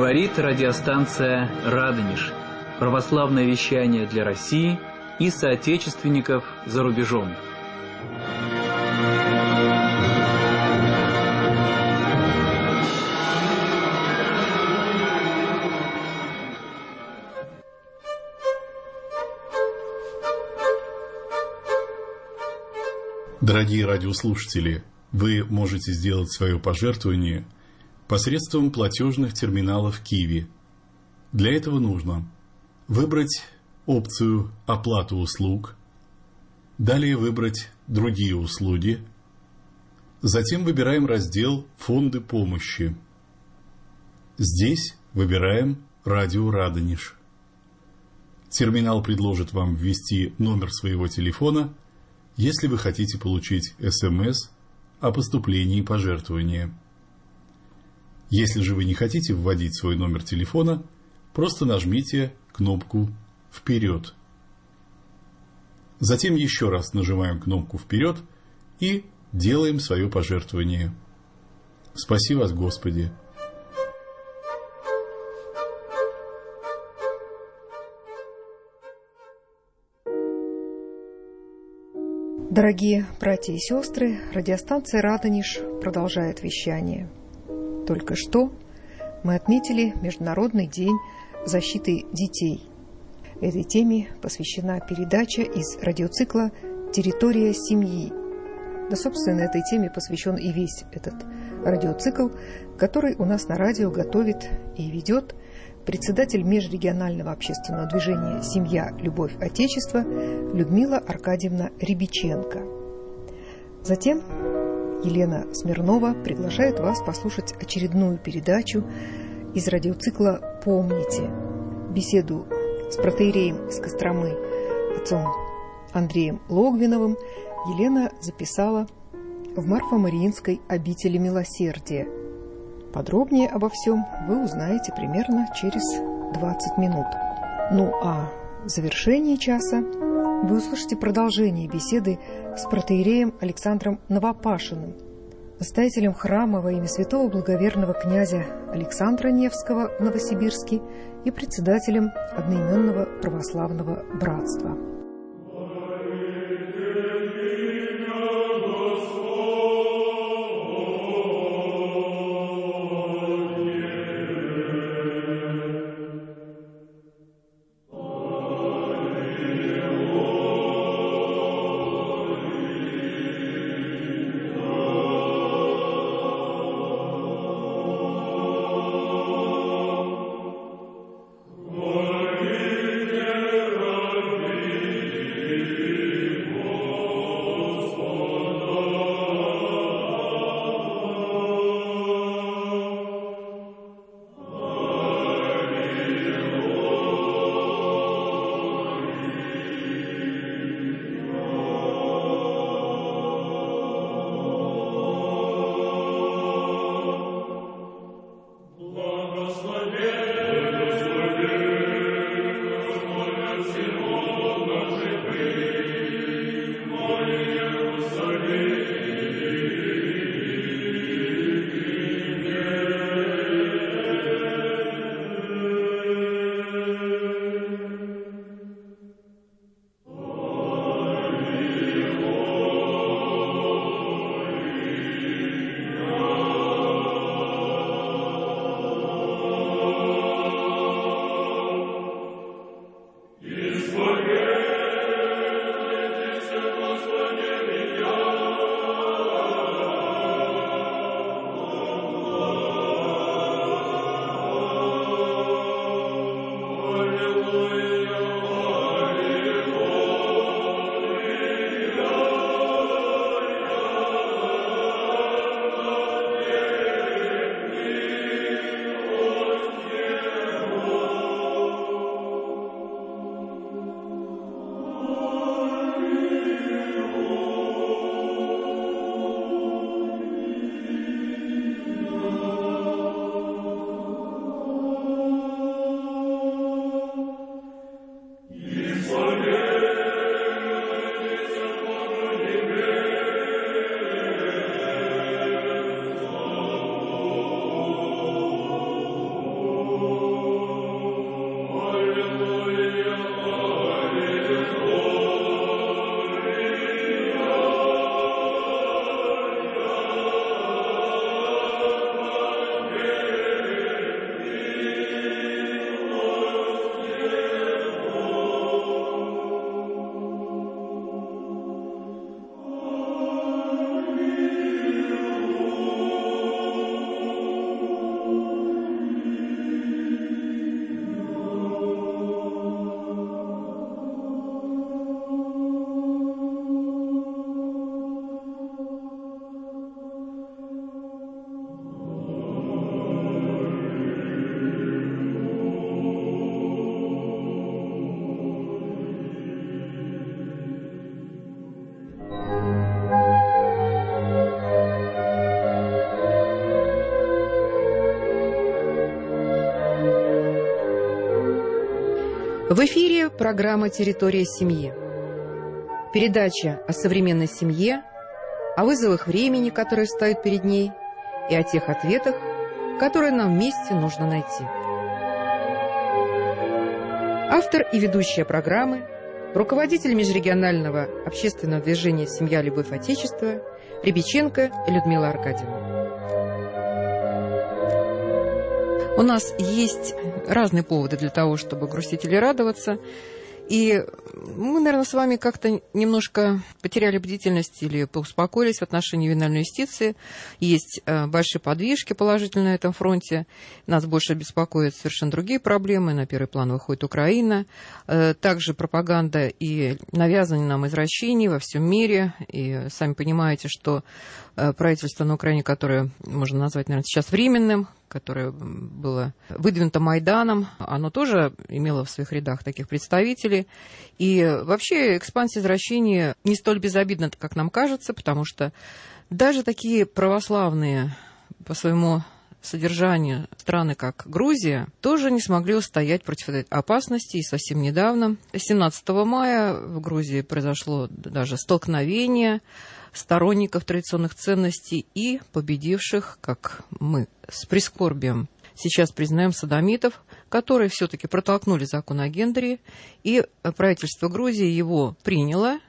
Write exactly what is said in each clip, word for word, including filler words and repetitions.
Говорит радиостанция «Радонеж». Православное вещание для России и соотечественников за рубежом. Дорогие радиослушатели, вы можете сделать свое пожертвование посредством платежных терминалов Киви. Для этого нужно выбрать опцию «Оплата услуг», далее выбрать «Другие услуги», затем выбираем раздел «Фонды помощи». Здесь выбираем «Радио Радонеж». Терминал предложит вам ввести номер своего телефона, если вы хотите получить СМС о поступлении пожертвования. Если же вы не хотите вводить свой номер телефона, просто нажмите кнопку «Вперед». Затем еще раз нажимаем кнопку «Вперед» и делаем свое пожертвование. Спаси вас, Господи! Дорогие братья и сестры, радиостанция «Радонеж» продолжает вещание. Только что мы отметили Международный день защиты детей. Этой теме посвящена передача из радиоцикла «Территория семьи». Да, собственно, этой теме посвящен и весь этот радиоцикл, который у нас на радио готовит и ведет председатель межрегионального общественного движения «Семья. Любовь. Отечество» Людмила Аркадьевна Рябиченко. Затем Елена Смирнова приглашает вас послушать очередную передачу из радиоцикла «Помните». Беседу с протоиереем из Костромы, отцом Андреем Логвиновым, Елена записала в Марфо-Мариинской обители милосердия. Подробнее обо всем вы узнаете примерно через двадцать минут. Ну а в завершении часа вы услышите продолжение беседы с протоиереем Александром Новопашиным, настоятелем храма во имя святого благоверного князя Александра Невского в Новосибирске и председателем одноименного православного братства. Amen. В эфире программа «Территория семьи». Передача о современной семье, о вызовах времени, которые стоят перед ней, и о тех ответах, которые нам вместе нужно найти. Автор и ведущая программы, руководитель межрегионального общественного движения «Семья, любовь, отечество» Рябиченко Людмила Аркадьевна. У нас есть разные поводы для того, чтобы грустить или радоваться. И мы, наверное, с вами как-то немножко потеряли бдительность или поуспокоились в отношении ювенальной юстиции. Есть большие подвижки положительные на этом фронте. Нас больше беспокоят совершенно другие проблемы. На первый план выходит Украина. Также пропаганда и навязывание нам извращений во всем мире. И сами понимаете, что правительство на Украине, которое можно назвать, наверное, сейчас временным, которое было выдвинуто Майданом, оно тоже имело в своих рядах таких представителей. И вообще экспансия извращений не столь безобидна, как нам кажется, потому что даже такие православные по своему содержанию страны, как Грузия, тоже не смогли устоять против этой опасности. И совсем недавно, семнадцатого мая, в Грузии произошло даже столкновение сторонников традиционных ценностей и победивших, как мы с прискорбием сейчас признаем, содомитов, которые все-таки протолкнули закон о гендере, и правительство Грузии его приняло,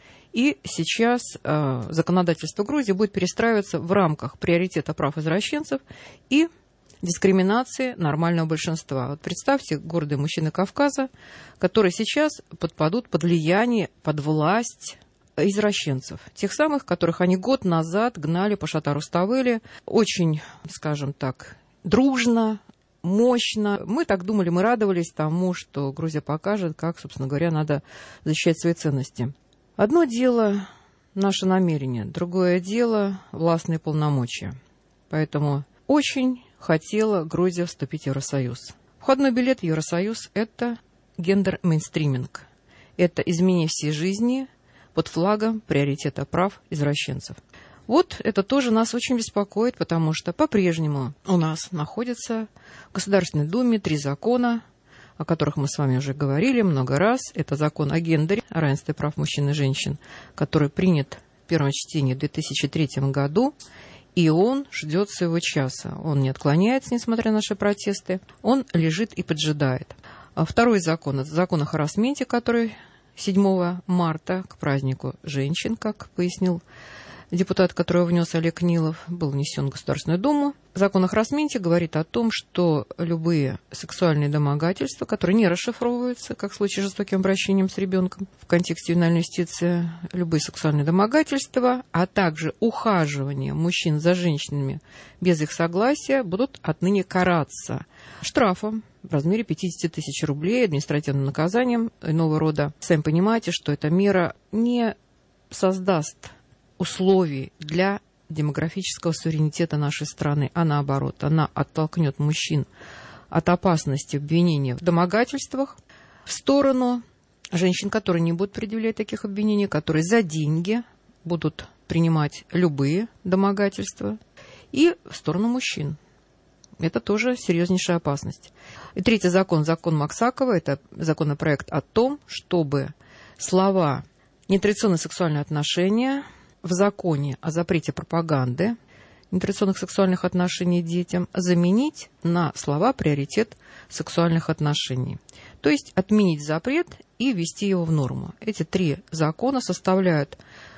и сейчас э, законодательство Грузии будет перестраиваться в рамках приоритета прав извращенцев и дискриминации нормального большинства. Вот представьте, гордые мужчины Кавказа, которые сейчас подпадут под влияние, под власть извращенцев, тех самых, которых они год назад гнали по Шатару Ставели, очень, скажем так, дружно, мощно. Мы так думали, мы радовались тому, что Грузия покажет, как, собственно говоря, надо защищать свои ценности. Одно дело наше намерение, другое дело властные полномочия. Поэтому очень хотела Грузия вступить в Евросоюз. Входной билет в Евросоюз – это гендер-мейнстриминг. Это изменение всей жизни под флагом приоритета прав извращенцев. Вот это тоже нас очень беспокоит, потому что по-прежнему у нас находятся в Государственной Думе три закона, о которых мы с вами уже говорили много раз. Это закон о гендере, о равенстве прав мужчин и женщин, который принят в первом чтении в две тысячи третьем году, и он ждет своего часа. Он не отклоняется, несмотря на наши протесты, он лежит и поджидает. А второй закон – это закон о харассменте, который седьмого марта, к празднику женщин, как пояснил депутат, которого внес Олег Нилов, был внесен в Государственную Думу. Закон о харассменте говорит о том, что любые сексуальные домогательства, которые не расшифровываются, как в случае с жестоким обращением с ребенком в контексте ювенальной юстиции, любые сексуальные домогательства, а также ухаживание мужчин за женщинами без их согласия будут отныне караться штрафом в размере пятьдесят тысяч рублей, административным наказанием иного рода. Сами понимаете, что эта мера не создаст условий для демографического суверенитета нашей страны, а наоборот, она оттолкнет мужчин от опасности обвинения в домогательствах в сторону женщин, которые не будут предъявлять таких обвинений, которые за деньги будут принимать любые домогательства, и в сторону мужчин. Это тоже серьезнейшая опасность. И третий закон, закон Максакова, это законопроект о том, чтобы слова «нетрадиционные сексуальные отношения» в законе о запрете пропаганды нетрадиционных сексуальных отношений детям заменить на слова «приоритет сексуальных отношений». То есть отменить запрет и ввести его в норму. Эти три закона составляют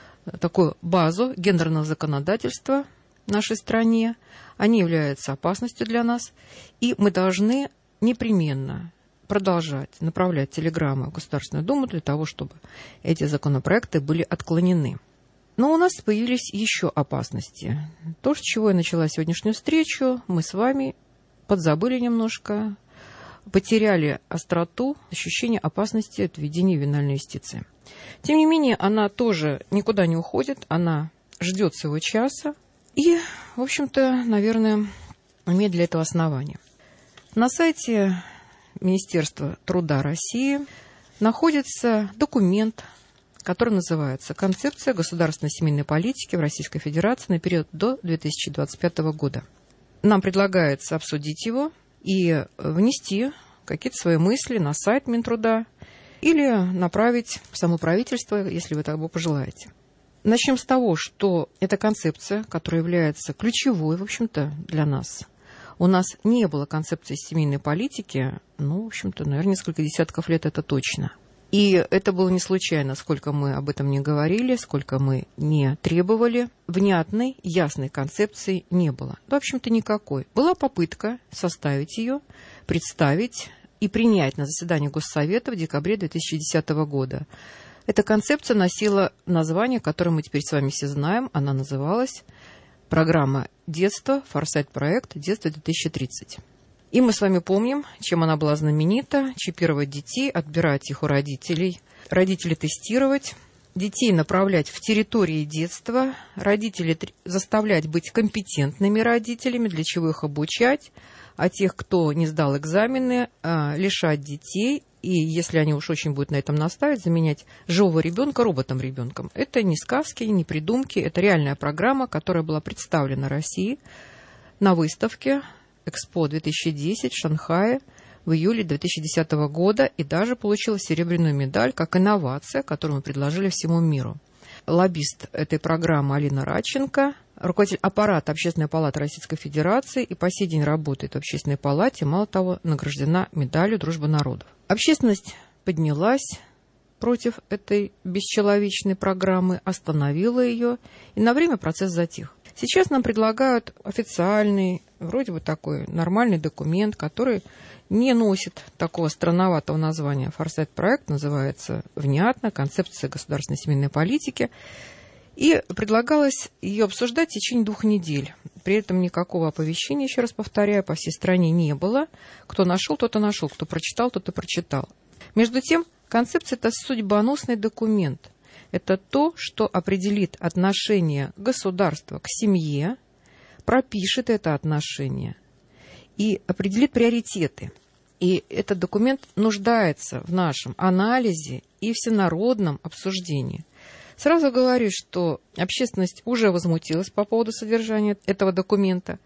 такую базу гендерного законодательства в нашей стране. Они являются опасностью для нас, и мы должны непременно продолжать направлять телеграммы в Государственную Думу для того, чтобы эти законопроекты были отклонены. Но у нас появились еще опасности. То, с чего я начала сегодняшнюю встречу, мы с вами подзабыли немножко, потеряли остроту, ощущение опасности от введения ювенальной юстиции. Тем не менее, она тоже никуда не уходит, она ждет своего часа и, в общем-то, наверное, имеет для этого основания. На сайте Министерства труда России находится документ, который называется «Концепция государственной семейной политики в Российской Федерации на период до две тысячи двадцать пятого года». Нам предлагается обсудить его и внести какие-то свои мысли на сайт Минтруда или направить в само правительство, если вы того пожелаете. Начнем с того, что эта концепция, которая является ключевой, в общем-то, для нас. У нас не было концепции семейной политики, ну, в общем-то, наверное, несколько десятков лет, это точно. И это было не случайно, сколько мы об этом не говорили, сколько мы не требовали. Внятной, ясной концепции не было. В общем-то, никакой. Была попытка составить ее, представить и принять на заседании Госсовета в декабре две тысячи десятого года. Эта концепция носила название, которое мы теперь с вами все знаем. Она называлась «Программа детства. Форсайт-проект. Детство две тысячи тридцать». И мы с вами помним, чем она была знаменита. Чипировать детей, отбирать их у родителей, родителей тестировать, детей направлять в территории детства, родителей заставлять быть компетентными родителями, для чего их обучать, а тех, кто не сдал экзамены, лишать детей. И если они уж очень будут на этом настаивать, заменять живого ребенка роботом-ребенком. Это не сказки, не придумки, это реальная программа, которая была представлена России на выставке Экспо две тысячи десять в Шанхае в июле две тысячи десятого года и даже получила серебряную медаль как инновация, которую мы предложили всему миру. Лоббист этой программы Алина Радченко, руководитель аппарата Общественной палаты Российской Федерации и по сей день работает в Общественной палате, мало того, награждена медалью «Дружба народов». Общественность поднялась против этой бесчеловечной программы, остановила ее, и на время процесс затих. Сейчас нам предлагают официальный, вроде бы такой нормальный документ, который не носит такого странноватого названия. Форсайт-проект называется внятно «Концепция государственной семейной политики». И предлагалось ее обсуждать в течение двух недель. При этом никакого оповещения, еще раз повторяю, по всей стране не было. Кто нашел, тот и нашел. Кто прочитал, тот и прочитал. Между тем, концепция – это судьбоносный документ. Это то, что определит отношение государства к семье, пропишет это отношение и определит приоритеты. И этот документ нуждается в нашем анализе и всенародном обсуждении. Сразу говорю, что общественность уже возмутилась по поводу содержания этого документа.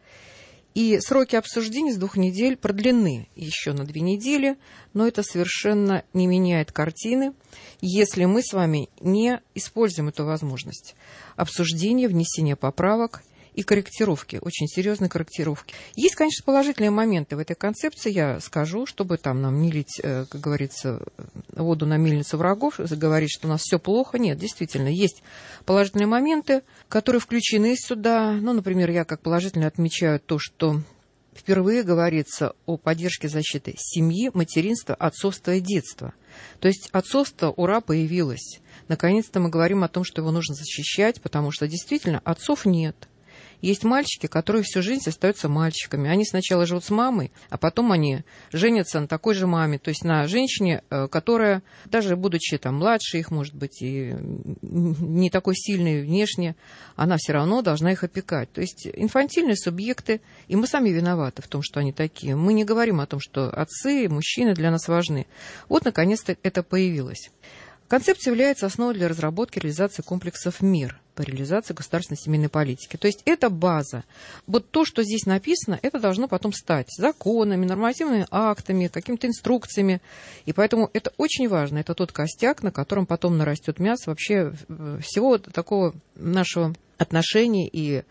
И сроки обсуждения с двух недель продлены еще на две недели, но это совершенно не меняет картины, если мы с вами не используем эту возможность обсуждения, внесения поправок и корректировки, очень серьезной корректировки. Есть, конечно, положительные моменты в этой концепции, я скажу, чтобы там нам не лить, как говорится, воду на мельницу врагов, говорить, что у нас все плохо. Нет, действительно, есть положительные моменты, которые включены сюда. Ну, например, я как положительно отмечаю то, что впервые говорится о поддержке защиты семьи, материнства, отцовства и детства. То есть отцовство, ура, появилось. Наконец-то мы говорим о том, что его нужно защищать, потому что действительно отцов нет. Есть мальчики, которые всю жизнь остаются мальчиками. Они сначала живут с мамой, а потом они женятся на такой же маме. То есть на женщине, которая, даже будучи там младше их, может быть, и не такой сильной внешне, она все равно должна их опекать. То есть инфантильные субъекты, и мы сами виноваты в том, что они такие. Мы не говорим о том, что отцы, мужчины для нас важны. Вот, наконец-то, это появилось. Концепция является основой для разработки и реализации комплексов МИР по реализации государственной семейной политики. То есть это база. Вот то, что здесь написано, это должно потом стать законами, нормативными актами, какими-то инструкциями. И поэтому это очень важно. Это тот костяк, на котором потом нарастет мясо вообще всего такого нашего отношения и,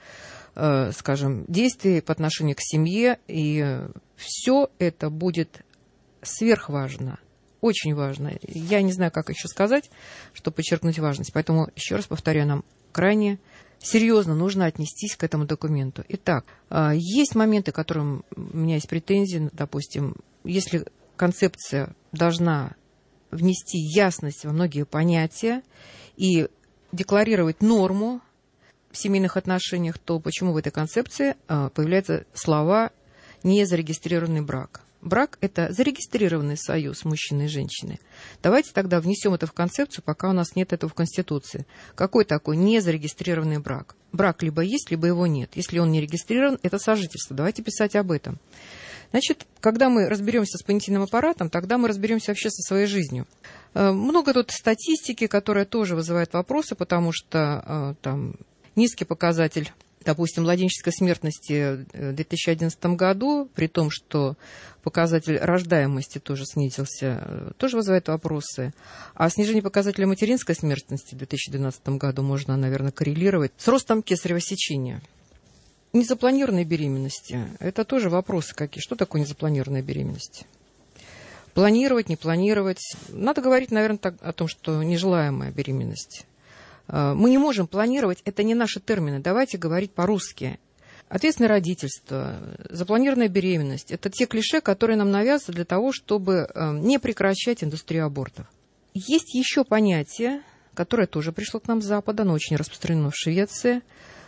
э, скажем, действий по отношению к семье. И все это будет сверхважно. Очень важно. Я не знаю, как еще сказать, чтобы подчеркнуть важность. Поэтому, еще раз повторяю, нам крайне серьезно нужно отнестись к этому документу. Итак, есть моменты, к которым у меня есть претензии. Допустим, если концепция должна внести ясность во многие понятия и декларировать норму в семейных отношениях, то почему в этой концепции появляются слова «незарегистрированный брак»? Брак – это зарегистрированный союз мужчины и женщины. Давайте тогда внесем это в концепцию, пока у нас нет этого в Конституции. Какой такой незарегистрированный брак? Брак либо есть, либо его нет. Если он не регистрирован, это сожительство. Давайте писать об этом. Значит, когда мы разберемся с понятийным аппаратом, тогда мы разберемся вообще со своей жизнью. Много тут статистики, которая тоже вызывает вопросы, потому что там низкий показатель допустим, младенческой смертности в две тысячи одиннадцатом году, при том, что показатель рождаемости тоже снизился, тоже вызывает вопросы. А снижение показателя материнской смертности в две тысячи двенадцатом году можно, наверное, коррелировать с ростом кесарево сечения. Незапланированные беременности – это тоже вопросы какие. Что такое незапланированная беременность? Планировать, не планировать. Надо говорить, наверное, так, о том, что нежелаемая беременность. Мы не можем планировать, это не наши термины. Давайте говорить по-русски. Ответственное родительство, запланированная беременность – это те клише, которые нам навязываются для того, чтобы не прекращать индустрию абортов. Есть еще понятие, которое тоже пришло к нам с Запада, но очень распространено в Швеции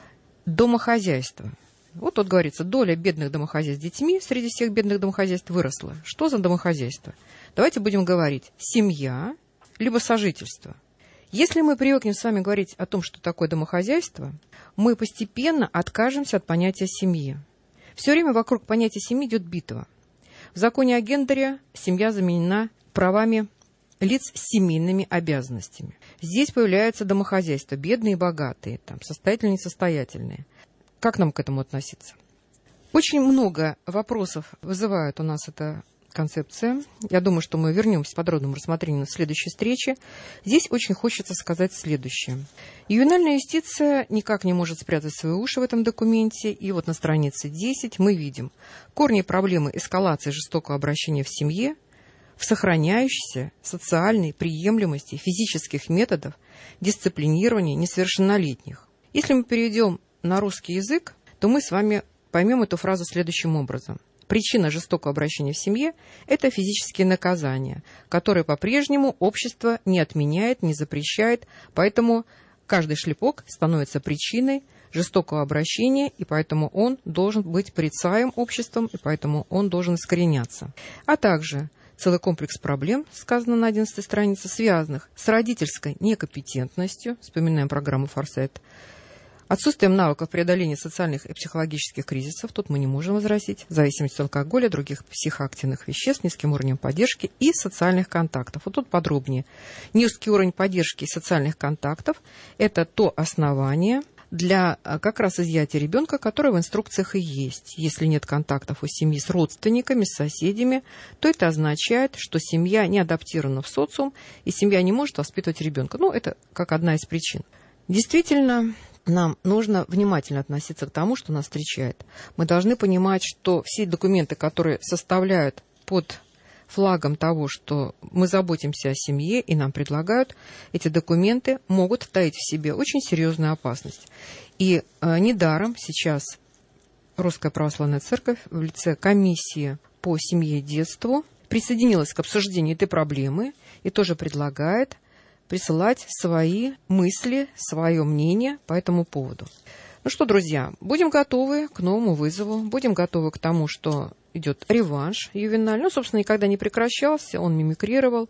– домохозяйство. Вот тут говорится, доля бедных домохозяйств с детьми среди всех бедных домохозяйств выросла. Что за домохозяйство? Давайте будем говорить семья, либо сожительство. Если мы привыкнем с вами говорить о том, что такое домохозяйство, мы постепенно откажемся от понятия семьи. Все время вокруг понятия семьи идет битва. В законе о гендере семья заменена правами лиц с семейными обязанностями. Здесь появляется домохозяйство, бедные и богатые, там, состоятельные и несостоятельные. Как нам к этому относиться? Очень много вопросов вызывает у нас эта концепция. Я думаю, что мы вернемся к подробному рассмотрению на следующей встрече. Здесь очень хочется сказать следующее. Ювенальная юстиция никак не может спрятать свои уши в этом документе. И вот на странице десять мы видим корни проблемы эскалации жестокого обращения в семье в сохраняющейся социальной приемлемости физических методов дисциплинирования несовершеннолетних. Если мы перейдем на русский язык, то мы с вами поймем эту фразу следующим образом. Причина жестокого обращения в семье – это физические наказания, которые по-прежнему общество не отменяет, не запрещает, поэтому каждый шлепок становится причиной жестокого обращения, и поэтому он должен быть порицаем обществом, и поэтому он должен искореняться. А также целый комплекс проблем, сказано на одиннадцатой странице, связанных с родительской некомпетентностью, вспоминаем программу «Форсайт», отсутствием навыков преодоления социальных и психологических кризисов, тут мы не можем возразить, зависимость от алкоголя, других психоактивных веществ, низким уровнем поддержки и социальных контактов. Вот тут подробнее. Низкий уровень поддержки и социальных контактов – это то основание для как раз изъятия ребенка, которое в инструкциях и есть. Если нет контактов у семьи с родственниками, с соседями, то это означает, что семья не адаптирована в социум, и семья не может воспитывать ребенка. Ну, это как одна из причин. Действительно, нам нужно внимательно относиться к тому, что нас встречает. Мы должны понимать, что все документы, которые составляют под флагом того, что мы заботимся о семье и нам предлагают, эти документы могут таить в себе очень серьезную опасность. И э, недаром сейчас Русская Православная Церковь в лице комиссии по семье и детству присоединилась к обсуждению этой проблемы и тоже предлагает присылать свои мысли, свое мнение по этому поводу. Ну что, друзья, будем готовы к новому вызову, будем готовы к тому, что идет реванш ювеналь. Ну, собственно, никогда не прекращался, он мимикрировал,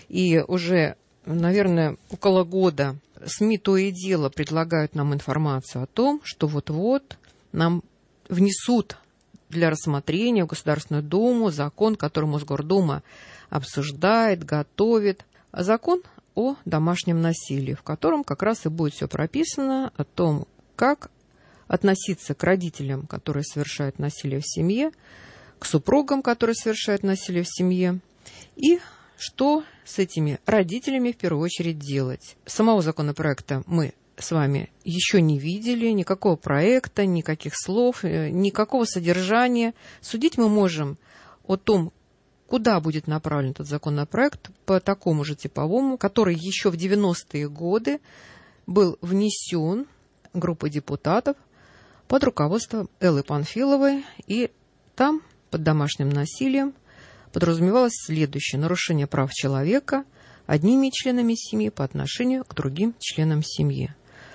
и уже, наверное, около года СМИ то и дело предлагают нам информацию о том, что вот-вот нам внесут для рассмотрения в Государственную Думу закон, который Мосгордума обсуждает, готовит. Закон о домашнем насилии, в котором как раз и будет все прописано о том, как относиться к родителям, которые совершают насилие в семье, к супругам, которые совершают насилие в семье, и что с этими родителями в первую очередь делать. Самого законопроекта мы с вами еще не видели, никакого проекта, никаких слов, никакого содержания. Судить мы можем о том, куда будет направлен этот законопроект, по такому же типовому, который еще в девяностые годы был внесен группой депутатов под руководством Эллы Панфиловой, и там под домашним насилием подразумевалось следующее: нарушение прав человека одними членами семьи по отношению к другим членам семьи.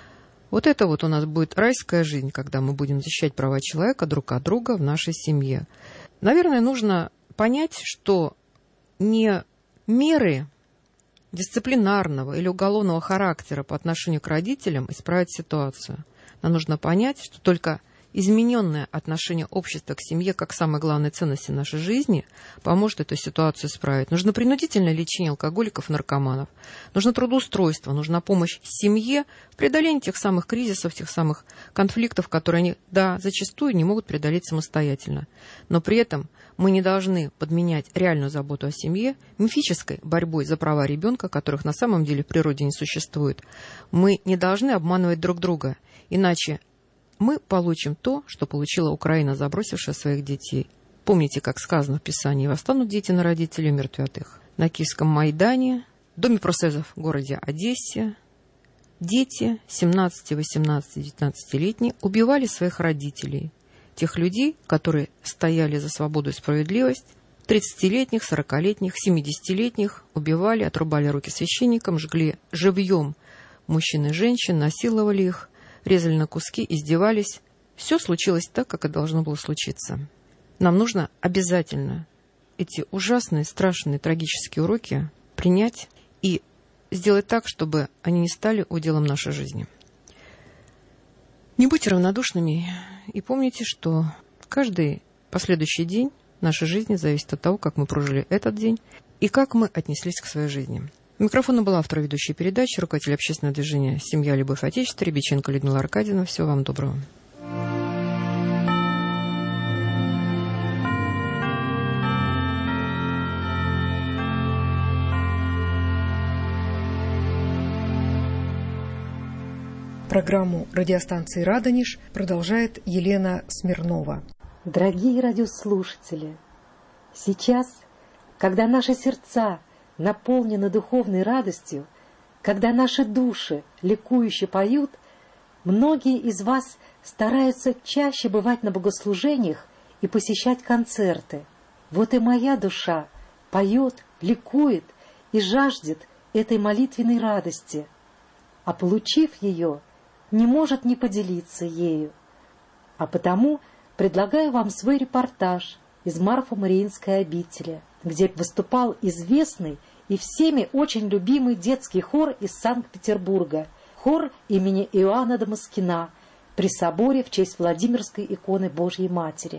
Вот это вот у нас будет райская жизнь, когда мы будем защищать права человека друг от друга в нашей семье. Наверное, нужно понять, что не меры дисциплинарного или уголовного характера по отношению к родителям исправят ситуацию. Нам нужно понять, что только измененное отношение общества к семье как самой главной ценности нашей жизни поможет эту ситуацию исправить. Нужно принудительное лечение алкоголиков и наркоманов, нужно трудоустройство, нужна помощь семье в преодолении тех самых кризисов, тех самых конфликтов, которые они, да, зачастую не могут преодолеть самостоятельно. Но при этом мы не должны подменять реальную заботу о семье мифической борьбой за права ребенка, которых на самом деле в природе не существует. Мы не должны обманывать друг друга, иначе мы получим то, что получила Украина, забросившая своих детей. Помните, как сказано в Писании: «Восстанут дети на родителей, умертвят их». На Киевском Майдане, в Доме профсоюзов в городе Одессе дети семнадцати, восемнадцати, девятнадцатилетние убивали своих родителей, тех людей, которые стояли за свободу и справедливость. тридцатилетних, сорокалетних, семидесятилетних убивали, отрубали руки священникам, жгли живьем мужчин и женщин, насиловали их, резали на куски, издевались. Все случилось так, как и должно было случиться. Нам нужно обязательно эти ужасные, страшные, трагические уроки принять и сделать так, чтобы они не стали уделом нашей жизни. Не будьте равнодушными и помните, что каждый последующий день нашей жизни зависит от того, как мы прожили этот день и как мы отнеслись к своей жизни. У микрофона была автор ведущей передачи, руководитель общественного движения «Семья. Любовь. Отечество» Рябиченко Людмила Аркадьевна. Всего вам доброго. Программу радиостанции «Радонеж» продолжает Елена Смирнова. Дорогие радиослушатели, сейчас, когда наши сердца наполнены духовной радостью, когда наши души ликующе поют, многие из вас стараются чаще бывать на богослужениях и посещать концерты. Вот и моя душа поет, ликует и жаждет этой молитвенной радости, а получив ее, не может не поделиться ею. А потому предлагаю вам свой репортаж из Марфо-Мариинской обители, где выступал известный и всеми очень любимый детский хор из Санкт-Петербурга, хор имени Иоанна Дамаскина при соборе в честь Владимирской иконы Божьей Матери.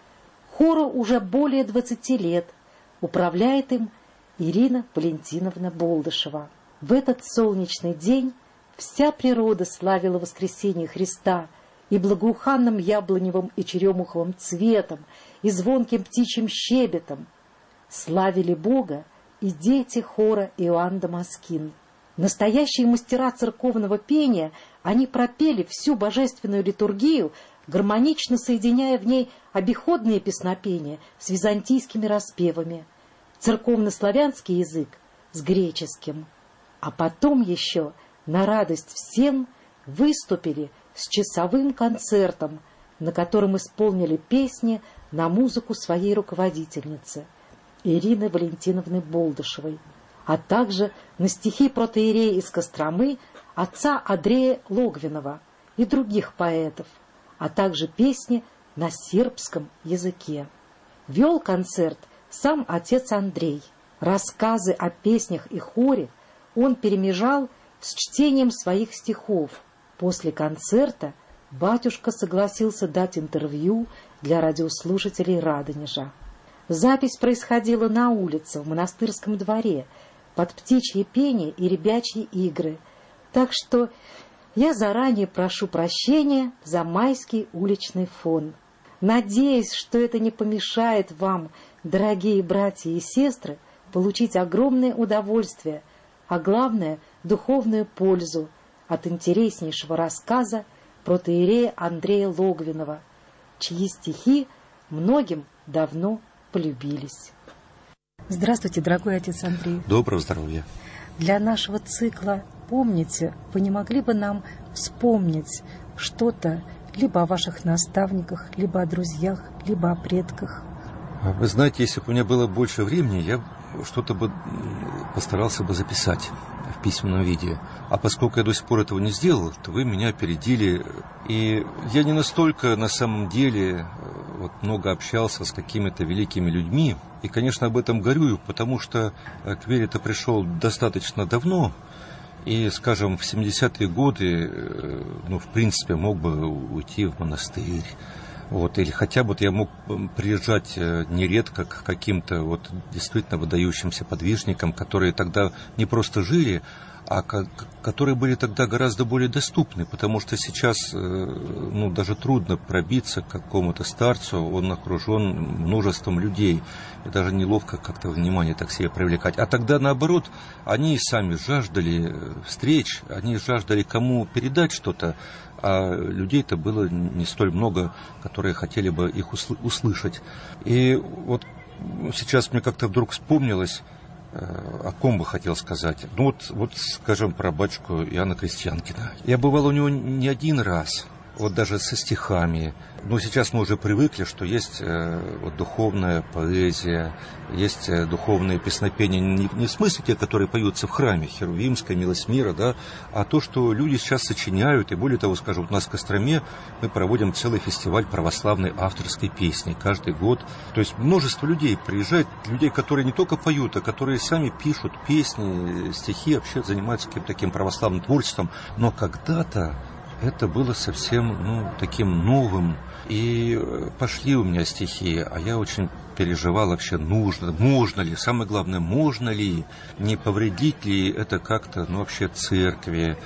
Хору уже более двадцати лет, управляет им Ирина Валентиновна Болдышева. В этот солнечный день вся природа славила воскресение Христа, и благоуханным яблоневым и черемуховым цветом, и звонким птичьим щебетом славили Бога и дети хора Иоанн Дамаскин. Настоящие мастера церковного пения, они пропели всю божественную литургию, гармонично соединяя в ней обиходные песнопения с византийскими распевами, церковнославянский язык с греческим. А потом еще, на радость всем, выступили с часовым концертом, на котором исполнили песни на музыку своей руководительницы Ирины Валентиновны Болдышевой, а также на стихи протоиерея из Костромы отца Андрея Логвинова и других поэтов, а также песни на сербском языке. Вел концерт сам отец Андрей. Рассказы о песнях и хоре он перемежал с чтением своих стихов. После концерта батюшка согласился дать интервью для радиослушателей Радонежа. Запись происходила на улице, в монастырском дворе, под птичье пение и ребячьи игры. Так что я заранее прошу прощения за майский уличный фон. Надеюсь, что это не помешает вам, дорогие братья и сестры, получить огромное удовольствие, а главное – духовную пользу от интереснейшего рассказа протоиерея Андрея Логвинова, чьи стихи многим давно полюбились. Здравствуйте, дорогой отец Андрей. Доброго здоровья. Для нашего цикла «Помните», вы не могли бы нам вспомнить что-то либо о ваших наставниках, либо о друзьях, либо о предках? Вы знаете, если бы у меня было больше времени, я что-то бы постарался бы записать в письменном виде. А поскольку я до сих пор этого не сделал, то вы меня опередили. И я не настолько на самом деле вот, много общался с какими-то великими людьми. И, конечно, об этом горюю, потому что к вере-то пришел достаточно давно. И, скажем, в семидесятые годы, ну, в принципе, мог бы уйти в монастырь. Вот, или хотя бы вот я мог приезжать нередко к каким-то вот действительно выдающимся подвижникам, которые тогда не просто жили, а которые были тогда гораздо более доступны, потому что сейчас, ну, даже трудно пробиться к какому-то старцу, он окружен множеством людей, и даже неловко как-то внимание так себе привлекать. А тогда, наоборот, они сами жаждали встреч, они жаждали кому передать что-то, а людей-то было не столь много, которые хотели бы их услышать. И вот сейчас мне как-то вдруг вспомнилось, о ком бы хотел сказать. Ну вот, вот, скажем, про батюшку Иоанна Крестьянкина. Я бывал у него не один раз, вот даже со стихами. Но сейчас мы уже привыкли, что есть э, вот, духовная поэзия, есть э, духовные песнопения, не, не в смысле те, которые поются в храме, Херувимская, Милость мира, да, а то, что люди сейчас сочиняют, и более того, скажем, у нас в Костроме мы проводим целый фестиваль православной авторской песни каждый год. То есть множество людей приезжает, людей, которые не только поют, а которые сами пишут песни, стихи, вообще занимаются каким-то таким православным творчеством. Но когда-то это было совсем, ну, таким новым. И пошли у меня стихи, а я очень переживал вообще, нужно, можно ли, самое главное, можно ли, не повредить ли это как-то, ну, вообще церкви,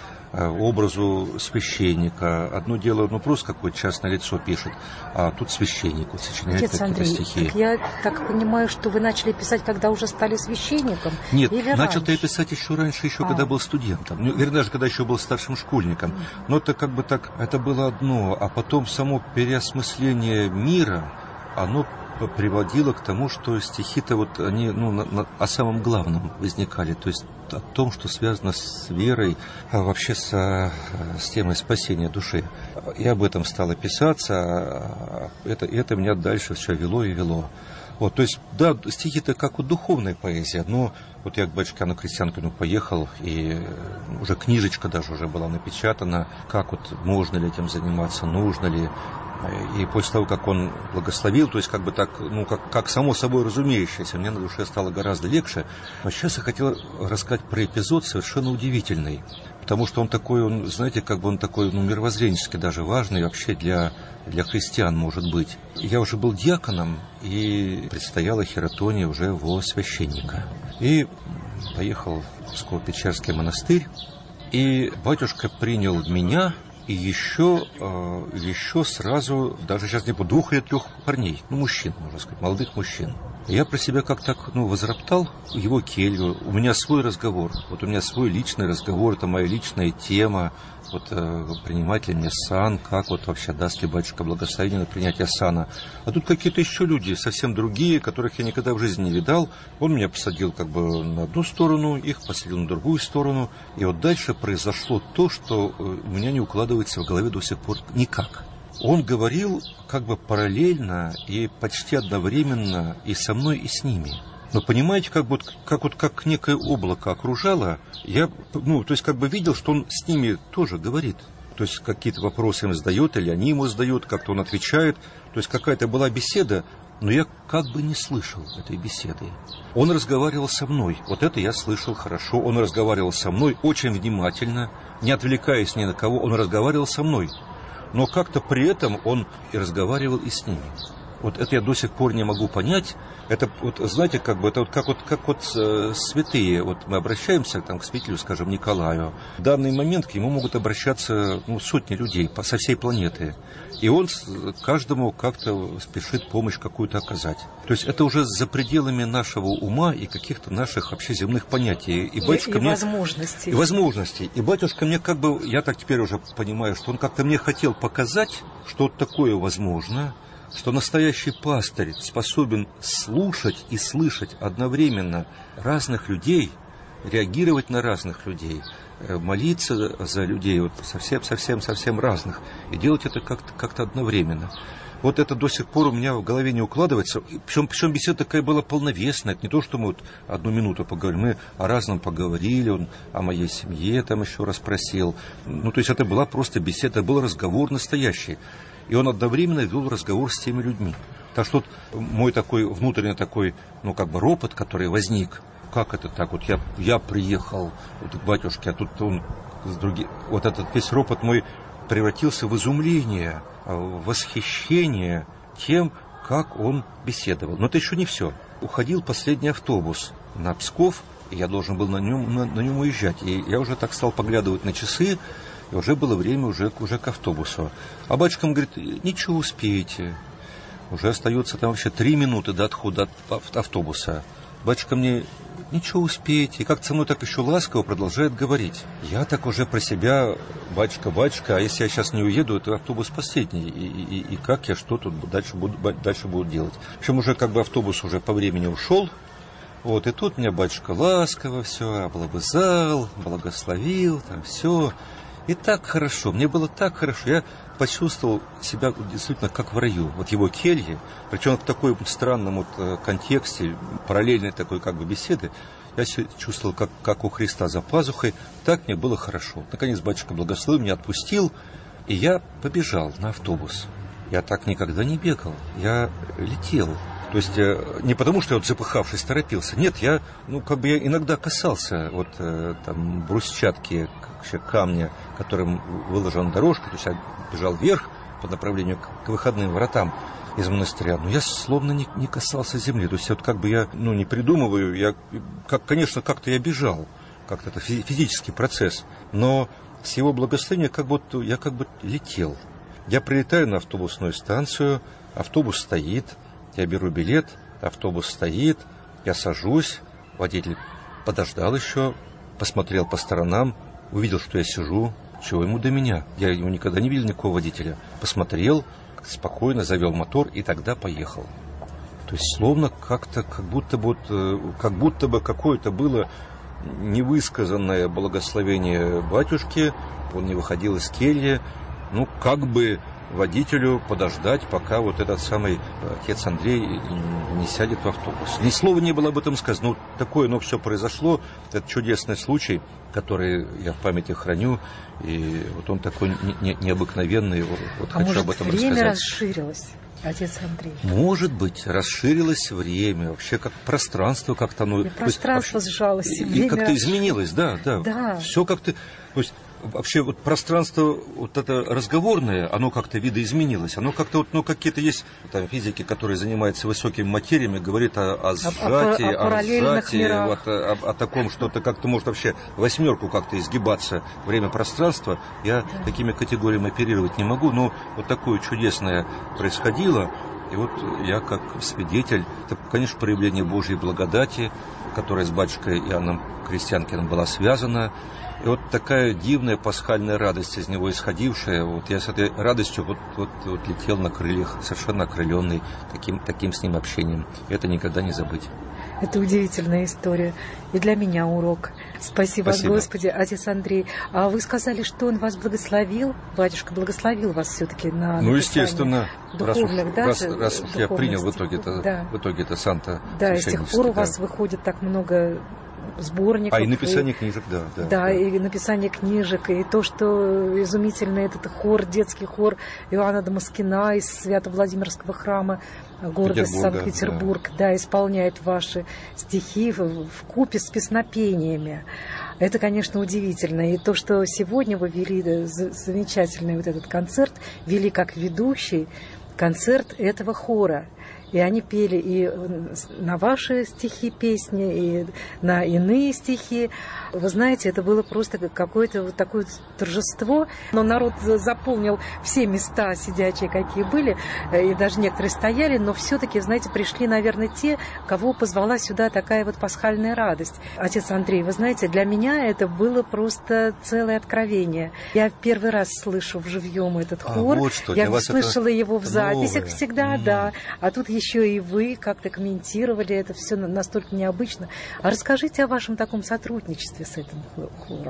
образу священника. Одно дело, ну, просто какое-то частное лицо пишет, а тут священник вот сочиняет Отец какие-то Андрей, стихи. Так я так понимаю, что вы начали писать, когда уже стали священником? Нет, или начал-то раньше? я писать еще раньше, еще А. когда был студентом. Ну, вернее, даже когда еще был старшим школьником. Но это как бы так, это было одно. А потом само переосмысление мира, оно приводило к тому, что стихи-то вот они, ну, на, на, о самом главном возникали. То есть о том, что связано с верой, а вообще с, с темой спасения души. И об этом стало писаться, это, это меня дальше все вело и вело. Вот, то есть, да, стихи-то как вот духовная поэзия, но вот я к батюшке Иоанну Крестьянкину поехал, и уже книжечка даже уже была напечатана, как вот можно ли этим заниматься, нужно ли. И после того, как он благословил, то есть как бы так, ну, как, как само собой разумеющееся, мне на душе стало гораздо легче. Но сейчас я хотел рассказать про эпизод совершенно удивительный, потому что он такой, он, знаете, как бы он такой, ну, мировоззренчески даже важный вообще для, для христиан, может быть. Я уже был диаконом, и предстояла хератония уже во священника. И поехал в Псково-Печерский монастырь, и батюшка принял меня и еще, еще сразу, даже сейчас не по двух или трех парней, ну, мужчин, можно сказать, молодых мужчин. Я про себя как так, ну, возроптал в его келью. У меня свой разговор, вот у меня свой личный разговор, это моя личная тема. Вот э, принимать ли мне сан, как вот вообще даст ли батюшка благословение на принятие сана. А тут какие-то еще люди, совсем другие, которых я никогда в жизни не видал. Он меня посадил как бы на одну сторону, их посадил на другую сторону. И вот дальше произошло то, что у меня не укладывается в голове до сих пор никак. Он говорил как бы параллельно и почти одновременно и со мной, и с ними. Но понимаете, как вот, как вот как некое облако окружало, я, ну, то есть как бы видел, что он с ними тоже говорит. То есть какие-то вопросы им задает, или они ему задают, как-то он отвечает. То есть какая-то была беседа, но я как бы не слышал этой беседы. Он разговаривал со мной, вот это я слышал хорошо. Он разговаривал со мной очень внимательно, не отвлекаясь ни на кого, он разговаривал со мной. Но как-то при этом он и разговаривал и с ними. Вот это я до сих пор не могу понять. Это, вот, знаете, как бы, это вот как вот, как вот э, святые. Вот мы обращаемся там, к святителю, скажем, Николаю. В данный момент к нему могут обращаться, ну, сотни людей по, со всей планеты. И он каждому как-то спешит помощь какую-то оказать. То есть это уже за пределами нашего ума и каких-то наших вообще земных понятий. И, батюшка и мне, возможностей. И возможностей. И батюшка мне как бы, я так теперь уже понимаю, что он как-то мне хотел показать, что вот такое возможно, что настоящий пастырь способен слушать и слышать одновременно разных людей, реагировать на разных людей, молиться за людей, вот совсем-совсем-совсем разных, и делать это как-то, как-то одновременно. Вот это до сих пор у меня в голове не укладывается. Причем, причем беседа такая была полновесная. Это не то, что мы вот одну минуту поговорили. Мы о разном поговорили. Он о моей семье там еще раз спросил. Ну, то есть это была просто беседа, был разговор настоящий. И он одновременно вел разговор с теми людьми. Так что вот мой такой внутренний такой, ну, как бы ропот, который возник, как это так? Вот я, я приехал вот к батюшке, а тут он с другим... Вот этот весь ропот мой превратился в изумление, в восхищение тем, как он беседовал. Но это еще не все. Уходил последний автобус на Псков, и я должен был на нем, на, на нем уезжать. И я уже так стал поглядывать на часы, и уже было время уже, уже к автобусу. А батюшка мне говорит, ничего, успеете. Уже остается там вообще три минуты до отхода от автобуса. Батюшка мне, ничего, успеете. И как-то со мной так еще ласково продолжает говорить. Я так уже про себя, батюшка, батюшка, а если я сейчас не уеду, это автобус последний. И, и, и как я, что тут дальше буду, дальше буду делать? В общем, уже как бы автобус уже по времени ушел. Вот, и тут меня батюшка ласково все облобызал, благословил, там все. И так хорошо, мне было так хорошо, я почувствовал себя действительно как в раю, вот его келье, причем в такой странном вот контексте, параллельной такой как бы беседы, я себя чувствовал как, как у Христа за пазухой, так мне было хорошо. Наконец батюшка благословил, меня отпустил, и я побежал на автобус. Я так никогда не бегал, я летел. То есть не потому, что я вот запыхавшись торопился. Нет, я, ну, как бы я иногда касался вот там брусчатки, камня, которым выложена дорожка. То есть я бежал вверх по направлению к, к выходным вратам из монастыря. Но я словно не, не касался земли. То есть вот как бы я, ну, не придумываю. Я, как, конечно, как-то я бежал. Как-то это физический процесс. Но с его благословения как будто я как бы летел. Я прилетаю на автобусную станцию. Автобус стоит. Я беру билет, автобус стоит, я сажусь, водитель подождал еще, посмотрел по сторонам, увидел, что я сижу, чего ему до меня. Я его никогда не видел, никакого водителя. Посмотрел, спокойно завел мотор и тогда поехал. То есть словно как-то, как будто бы, как будто бы какое-то было невысказанное благословение батюшки, он не выходил из кельи, ну как бы водителю подождать, пока вот этот самый отец Андрей не сядет в автобус. Ни слова не было об этом сказано. Ну, такое, но все произошло. Это чудесный случай, который я в памяти храню. И вот он такой не, не, необыкновенный. Вот а хочу может, об этом время рассказать. расширилось, отец Андрей? Может быть, расширилось время. Вообще, как пространство как-то оно... И пространство есть, сжалось. И, и как-то время... изменилось, да, да. Да. Все как-то... То есть, вообще вот пространство вот это разговорное, оно как-то видоизменилось, оно как-то вот, ну какие-то есть там физики, которые занимаются высокими материями, говорят о, о сжатии, о, о, о сжатии, вот, о, о таком, что это как-то может вообще восьмерку как-то изгибаться время-пространство. Я да. такими категориями оперировать не могу, но вот такое чудесное происходило. И вот я как свидетель, это, конечно, проявление Божьей благодати, которая с батюшкой Иоанном Крестьянкиным была связана. И вот такая дивная пасхальная радость из него исходившая. Вот я с этой радостью вот, вот, вот летел на крыльях, совершенно окрыленный таким, таким с ним общением. Это никогда не забыть. Это удивительная история. И для меня урок. Спасибо, Спасибо. Господи, отец Андрей. А вы сказали, что он вас благословил? Батюшка благословил вас все-таки на Ну, естественно, духовных, раз, да, раз, раз я принял в итоге это, да. в итоге это санта. Да, и с тех пор да. у вас выходит так много сборников. А и написание и, книжек, да, да. Да, да, и написание книжек, и то, что изумительный этот хор, детский хор Иоанна Дамаскина из Свято-Владимирского храма города Санкт-Петербург, да. да, исполняет ваши стихи вкупе с песнопениями. Это, конечно, удивительно. И то, что сегодня вы вели замечательный вот этот концерт, вели как ведущий концерт этого хора. И они пели и на ваши стихи песни, и на иные стихи. Вы знаете, это было просто какое-то вот такое торжество. Но народ заполнил все места сидячие, какие были, и даже некоторые стояли, но все-таки, знаете, пришли, наверное, те, кого позвала сюда такая вот пасхальная радость. Отец Андрей, вы знаете, для меня это было просто целое откровение. Я первый раз слышу вживьем этот хор. А, вот что, я слышала его в записях новое. Всегда, mm. да. А тут еще и вы как-то комментировали, это все настолько необычно. А расскажите о вашем таком сотрудничестве с этим хором.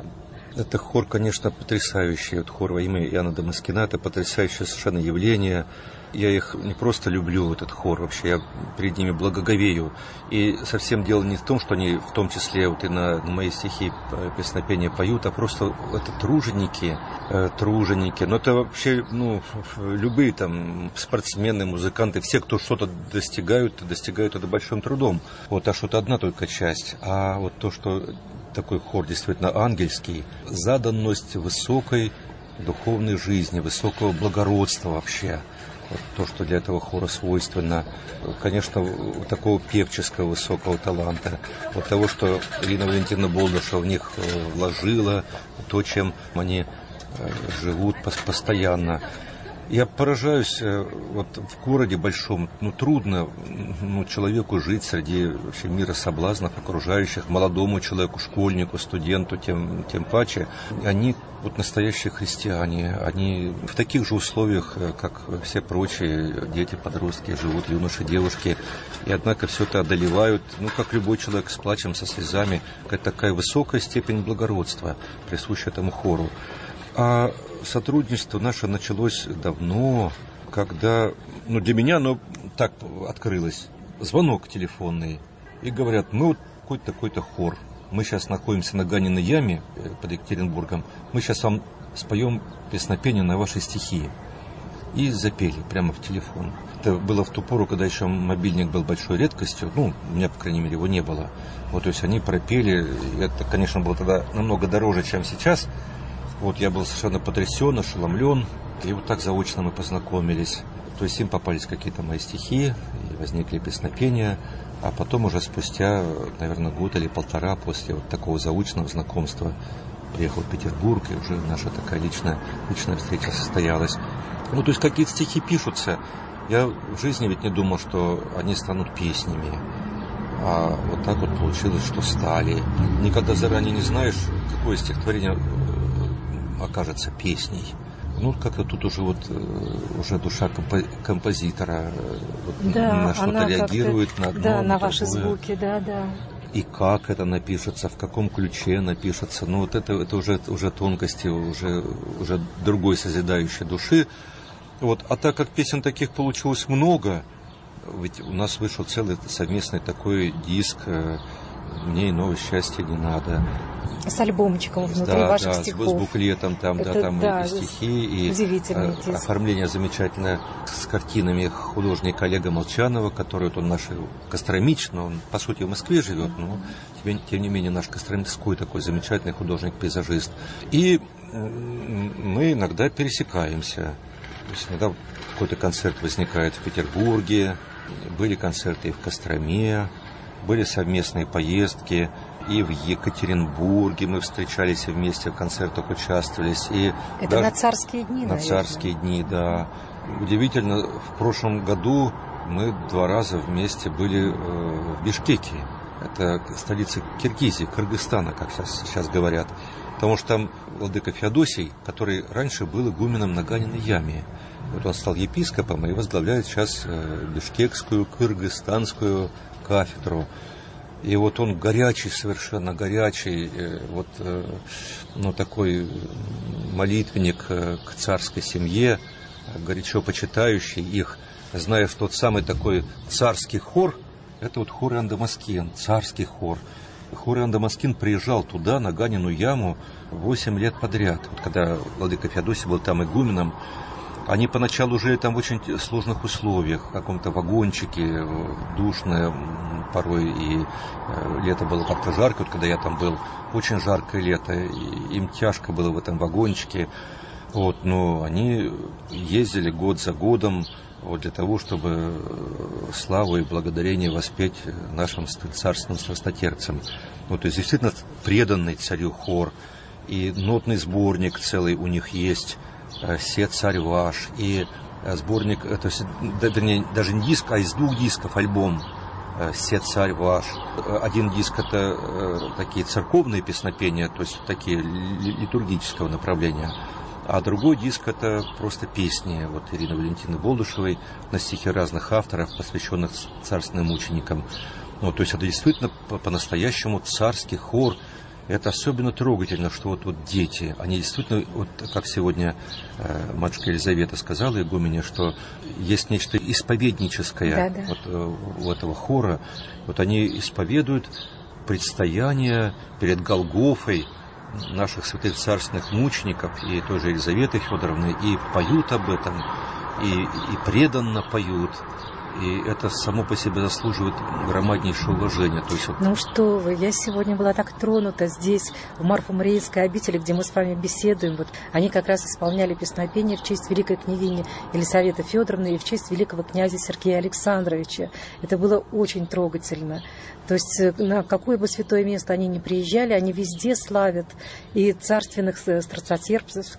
Это хор, конечно, потрясающий. Вот хор во имя Иоанна Дамаскина — это потрясающее совершенно явление. Я их не просто люблю, этот хор, вообще я перед ними благоговею. И совсем дело не в том, что они в том числе вот и на, на мои стихи песнопения поют, а просто это труженики, э, труженики. Но это вообще, ну, любые там спортсмены, музыканты, все, кто что-то достигают, достигают это большим трудом. Вот, а что-то одна только часть. А вот то, что такой хор действительно ангельский, заданность высокой духовной жизни, высокого благородства вообще. Вот то, что для этого хора свойственно, конечно, такого певческого высокого таланта, вот того, что Ирина Валентиновна Болдышева в них вложила, то, чем они живут постоянно. Я поражаюсь, вот в городе большом, ну, трудно ну, человеку жить среди вообще мира соблазнов окружающих, молодому человеку, школьнику, студенту, тем, тем паче. Они вот настоящие христиане, они в таких же условиях, как все прочие дети, подростки, живут, юноши, девушки, и однако все это одолевают, ну, как любой человек, с плачем, со слезами, какая-то такая высокая степень благородства, присущая этому хору. А сотрудничество наше началось давно, когда, ну, для меня оно так открылось. Звонок телефонный, и говорят, мы вот какой-то такой-то хор, мы сейчас находимся на Ганиной яме под Екатеринбургом, мы сейчас вам споем песнопение на ваши стихи. И запели прямо в телефон. Это было в ту пору, когда еще мобильник был большой редкостью, ну, у меня, по крайней мере, его не было. Вот, то есть они пропели, это, конечно, было тогда намного дороже, чем сейчас. Вот я был совершенно потрясен, ошеломлен, и вот так заочно мы познакомились. То есть им попались какие-то мои стихи, и возникли песнопения, а потом уже спустя, наверное, год или полтора после вот такого заочного знакомства приехал в Петербург, и уже наша такая личная, личная встреча состоялась. Ну, то есть какие-то стихи пишутся. Я в жизни ведь не думал, что они станут песнями. А вот так вот получилось, что стали. Никогда заранее не знаешь, какое стихотворение окажется песней. Ну, как-то тут уже вот уже душа композитора вот, да, на что-то реагирует, на одно, да, на на ваши другое. звуки, да, да. И как это напишется, в каком ключе напишется. Ну, вот это, это уже, уже тонкости, уже, уже другой созидающей души. Вот. А так как песен таких получилось много, ведь у нас вышел целый совместный такой диск «Мне иного счастья не надо». С альбомчиком внутри да, ваших да, стихов. С буклетом, там, это, да, там да, и стихи, и диск. оформление замечательное с картинами художника Олега Молчанова, который вот он наш Костромич, но он, по сути, в Москве живет, но тем, тем не менее наш костромской такой замечательный художник-пейзажист. И мы иногда пересекаемся. То есть иногда какой-то концерт возникает в Петербурге, были концерты и в Костроме, были совместные поездки, и в Екатеринбурге мы встречались и вместе в концертах участвовались. И это даже на царские дни, На наверное. царские дни, да. Удивительно, в прошлом году мы два раза вместе были в Бишкеке. Это столица Киргизии, Кыргызстана, как сейчас, сейчас говорят. Потому что там владыка Феодосий, который раньше был игуменом на Ганиной яме. Вот он стал епископом и возглавляет сейчас бишкекскую, кыргызстанскую кафедру. И вот он горячий, совершенно горячий, вот, ну, такой молитвенник к царской семье, горячо почитающий их, зная, что тот самый такой царский хор, это вот хор Иоанн Дамаскин, царский хор. Хор Иоанн Дамаскин приезжал туда, на Ганину яму, восемь лет подряд. Вот когда владыка Феодосий был там игуменом, они поначалу жили там в очень сложных условиях, в каком-то вагончике, душное порой, и лето было как-то жарко, вот когда я там был, очень жаркое лето, и им тяжко было в этом вагончике, вот, но они ездили год за годом вот, для того, чтобы славу и благодарение воспеть нашим царственным страстотерпцам. Вот, то есть действительно преданный царю хор, и нотный сборник целый у них есть, «Се царь ваш», и сборник, то есть, вернее, даже не диск, а из двух дисков альбом «Се царь ваш». Один диск — это такие церковные песнопения, то есть такие литургического направления, а другой диск — это просто песни вот Ирины Валентиновны Болдышевой на стихи разных авторов, посвященных царственным мученикам. Ну, то есть это действительно по- по-настоящему царский хор. Это особенно трогательно, что вот, вот дети, они действительно, вот как сегодня э, матушка Елизавета сказала игумене, что есть нечто исповедническое, да, да. Вот, э, у этого хора. Вот они исповедуют предстояние перед Голгофой наших святых царственных мучеников и той же Елизаветы Федоровны, и поют об этом, и, и преданно поют. И это само по себе заслуживает громаднейшего уважения. То есть, вот... Ну что вы, я сегодня была так тронута здесь, в Марфо-Мариинской обители, где мы с вами беседуем. Вот они как раз исполняли песнопение в честь великой княгини Елизаветы Федоровны и в честь великого князя Сергея Александровича. Это было очень трогательно. То есть на какое бы святое место они ни приезжали, они везде славят и царственных страстотерпцев,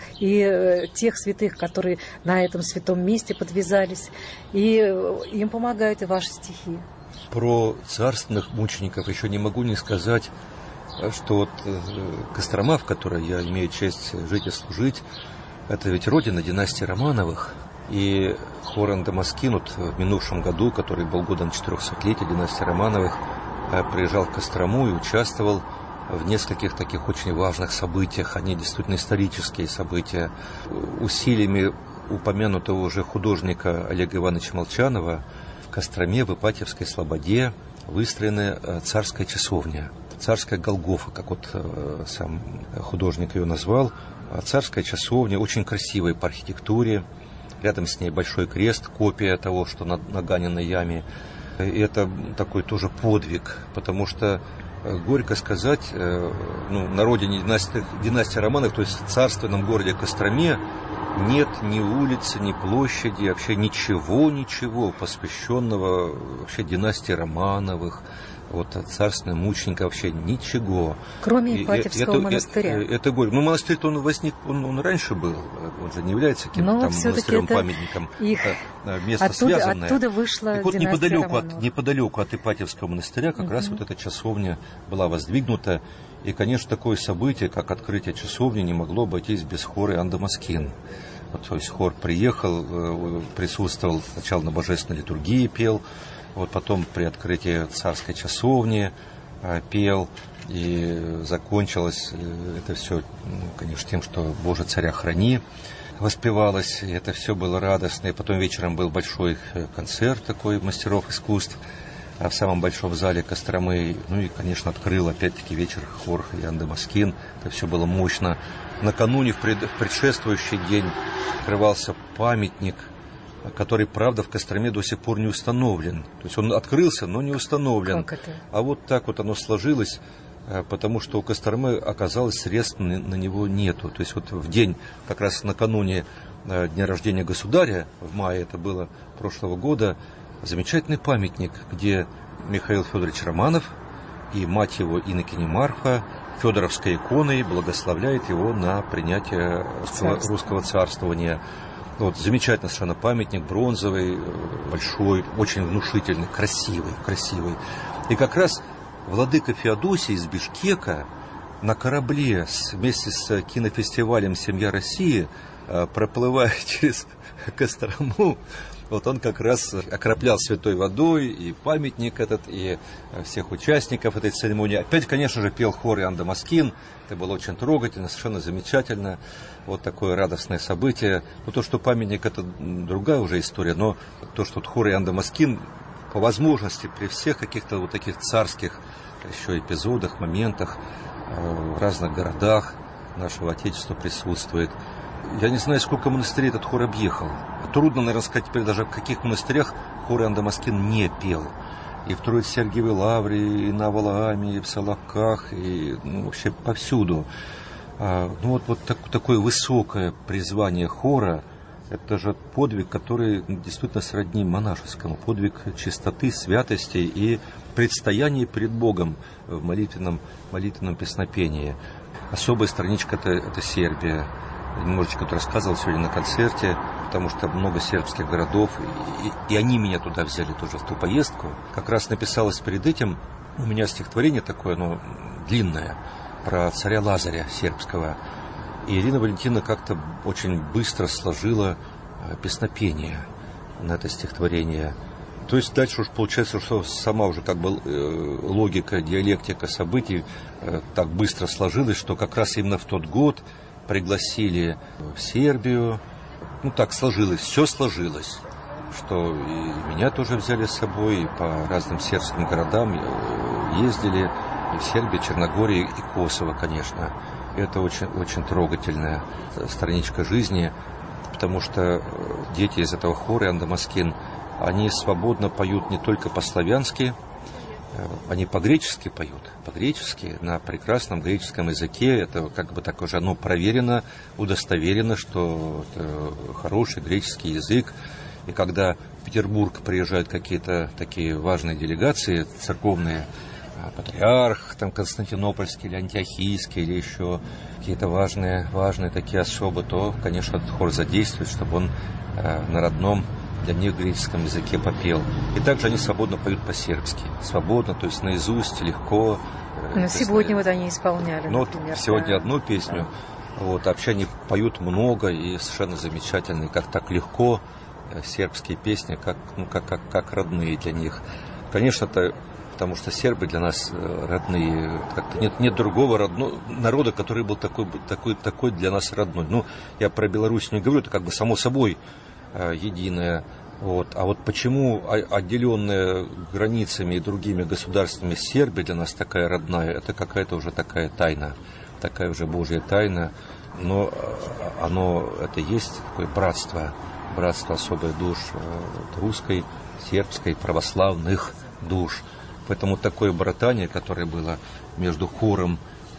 и тех святых, которые на этом святом месте подвязались. И им помогают и ваши стихи. Про царственных мучеников еще не могу не сказать, что вот Кострома, в которой я имею честь жить и служить, это ведь родина династии Романовых. И хор Ан-Дамаскин вот в минувшем году, который был годом четырехсотлетия династии Романовых, приезжал в Кострому и участвовал в нескольких таких очень важных событиях. Они действительно исторические события. Усилиями упомянутого уже художника Олега Ивановича Молчанова в Костроме, в Ипатьевской слободе выстроена царская часовня. Царская Голгофа, как вот сам художник ее назвал. Царская часовня, очень красивая по архитектуре. Рядом с ней большой крест, копия того, что на Ганиной яме. И это такой тоже подвиг, потому что, горько сказать, ну, на родине династии, династии Романовых, то есть в царственном городе Костроме, нет ни улицы, ни площади, вообще ничего, ничего посвященного вообще династии Романовых, вот царственным мученикам, вообще ничего. Кроме Ипатьевского это, монастыря. Это, это горько. Ну, монастырь-то он возник, он, он раньше был, он же не является каким-то там монастырем-памятником. Их... Место оттуда, связанное. Оттуда вышла так вот, неподалеку от, неподалеку от Ипатьевского монастыря как угу. раз вот эта часовня была воздвигнута. И, конечно, такое событие, как открытие часовни, не могло обойтись без хора Ан-Дамаскин. Вот, то есть хор приехал, присутствовал сначала на божественной литургии, пел, вот потом при открытии царской часовни пел, и закончилось это все, ну, конечно, тем, что «Боже, царя храни» воспевалось, и это все было радостно. И потом вечером был большой концерт такой мастеров искусств в самом большом зале Костромы. Ну и, конечно, открыл опять-таки вечер хор Ан-Дамаскин. Это все было мощно. Накануне, в, пред... в предшествующий день, открывался памятник, который, правда, в Костроме до сих пор не установлен. То есть он открылся, но не установлен. Как это? А вот так вот оно сложилось, потому что у Костромы оказалось средств на, на него нету. То есть вот в день, как раз накануне дня рождения государя, в мае это было прошлого года, замечательный памятник, где Михаил Федорович Романов и мать его инокиня Марфа федоровской иконой благословляет его на принятие русского, русского царствования. Вот, замечательный совершенно памятник, бронзовый, большой, очень внушительный, красивый, красивый. И как раз владыка Феодосий из Бишкека на корабле с, вместе с кинофестивалем «Семья России», проплывая через Кострому, вот он как раз окроплял святой водой и памятник этот, и всех участников этой церемонии. Опять, конечно же, пел хор Ан-Дамаскин. Это было очень трогательно, совершенно замечательно. Вот такое радостное событие. Ну, то, что памятник, это другая уже история, но то, что хор Ан-Дамаскин по возможности при всех каких-то вот таких царских еще эпизодах, моментах в разных городах нашего Отечества присутствует. Я не знаю, сколько монастырей этот хор объехал. Трудно, наверное, сказать теперь даже, в каких монастырях хор Ан-Дамаскин не пел. И в Троице-Сергиевой Лавре, и на Валааме, и в Соловках, и ну, вообще повсюду. А, ну вот, вот так, такое высокое призвание хора, это же подвиг, который действительно сродни монашескому. Подвиг чистоты, святости и предстояния перед Богом в молитвенном, молитвенном песнопении. Особая страничка это, это Сербия. Я немножечко тут рассказывал сегодня на концерте, потому что много сербских городов, и, и они меня туда взяли тоже в ту поездку. Как раз написалось перед этим у меня стихотворение такое, оно длинное, про царя Лазаря сербского. И Ирина Валентиновна как-то очень быстро сложила песнопение на это стихотворение. То есть дальше уж получается, что сама уже как бы логика, диалектика событий так быстро сложилась, что как раз именно в тот год пригласили в Сербию. Ну так сложилось, все сложилось, что и меня тоже взяли с собой, и по разным сербским городам ездили, и в Сербии, Черногории и Косово, конечно. Это очень, очень трогательная страничка жизни, потому что дети из этого хора Иоанн Дамаскин, они свободно поют не только по-славянски, они по-гречески поют, по-гречески, на прекрасном греческом языке. Это как бы так уже оно проверено, удостоверено, что это хороший греческий язык. И когда в Петербург приезжают какие-то такие важные делегации церковные, патриарх там, Константинопольский или Антиохийский, или еще какие-то важные, важные такие особы, то, конечно, этот хор задействует, чтобы он э, на родном для них греческом языке попел. И также они свободно поют по-сербски. Свободно, то есть наизусть, легко. Но сегодня есть, вот они исполняли, ну, например. Сегодня да. одну песню. Вот, а вообще они поют много и совершенно замечательные, как так легко, сербские песни, как, ну, как, как, как родные для них. Конечно, это потому что сербы для нас родные. Как-то нет, нет другого родного народа, который был такой, такой, такой для нас родной. Ну, я про Беларусь не говорю, это как бы само собой единое. Вот. А вот почему отделенная границами и другими государствами Сербия для нас такая родная, это какая-то уже такая тайна, такая уже Божья тайна. Но оно, это есть такое братство, братство особых душ русской, сербской, православных душ. Поэтому такое братание, которое было между хором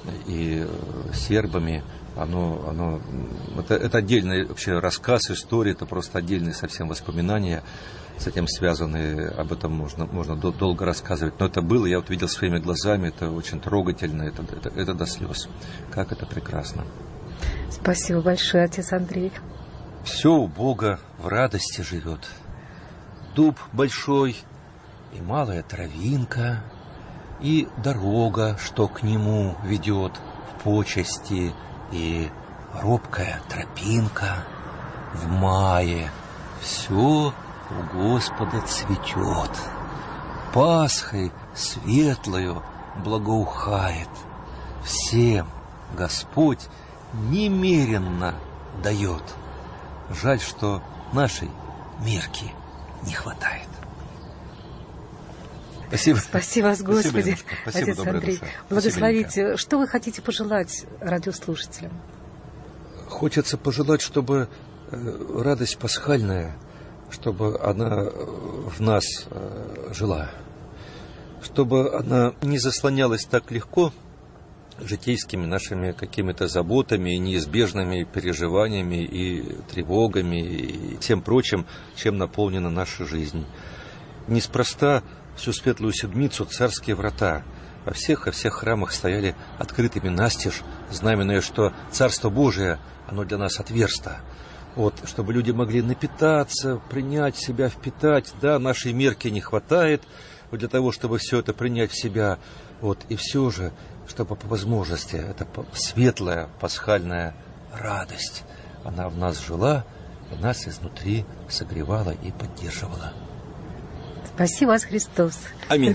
и сербами, оно, оно, это, это отдельный вообще рассказ, история, это просто отдельные совсем воспоминания с этим связанные, об этом можно, можно долго рассказывать. Но это было, я вот видел своими глазами, это очень трогательно, это, это, это до слез. Как это прекрасно. Спасибо большое, отец Андрей. Все у Бога в радости живет. Дуб большой и малая травинка, и дорога, что к нему ведет в почести, и робкая тропинка. В мае все у Господа цветет, Пасхой светлою благоухает. Всем Господь немеренно дает. Жаль, что нашей Мирки не хватает. Спасибо. Спасибо вас, Господи, Спасибо, отец Андрей. Душа. Благословите. Спасибо, что вы хотите пожелать радиослушателям? Хочется пожелать, чтобы радость пасхальная, чтобы она в нас жила, чтобы она не заслонялась так легко житейскими нашими какими-то заботами, неизбежными переживаниями и тревогами и всем прочим, чем наполнена наша жизнь. Неспроста всю Светлую Седмицу царские врата во всех, во всех храмах стояли открытыми настежь, знаменуя, что Царство Божие, оно для нас отверсто. Вот, чтобы люди могли напитаться, принять себя, впитать. Да, нашей мерки не хватает вот для того, чтобы все это принять в себя. Вот, и все же, чтобы по возможности эта светлая пасхальная радость, она в нас жила и нас изнутри согревала и поддерживала. Спасибо вас, Христос. Аминь.